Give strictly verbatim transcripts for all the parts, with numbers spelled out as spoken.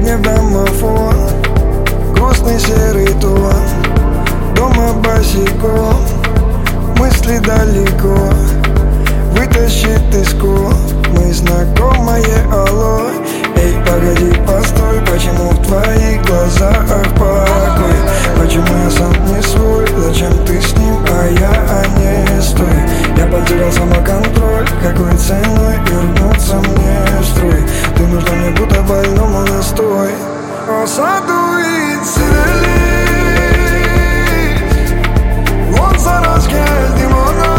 не в домофон, грустный серый тон. Дома босиком, мысли далеко, вытащит из ком мы знакомое алло. Эй, погоди, постой, почему в твоих глазах покой? Почему я сам не свой, зачем ты с ним, а я не стой? Я потерял самоконтроль, какой ценой вернуться мне в строй? Ты нужна мне будто больному настой. О саду и цели, он зараз келдим она.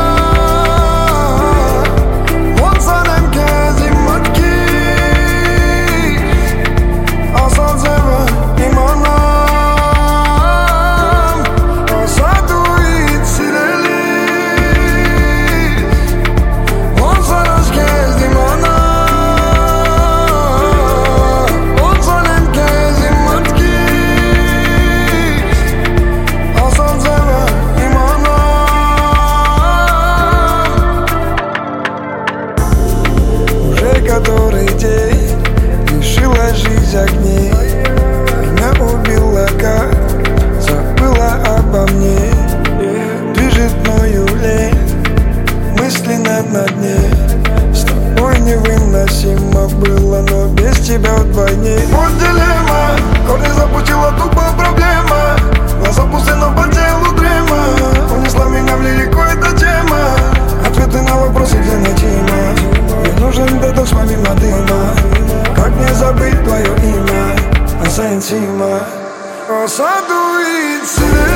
Который день лишила жизнь огней, меня убила, как забыла обо мне. Движет мною лень, мысленно на дне. С тобой невыносимо было, но без тебя вдвойне. Вот дилемма, корни запустила тупо проблема. Глаза пусты, но по телу дрема. Унесла меня в лирику эта тема. Ответы на вопросы, где найти мать. Мне нужен детокс помимо дыма. Как не забыть твое имя, Асентима? О саду и цвет.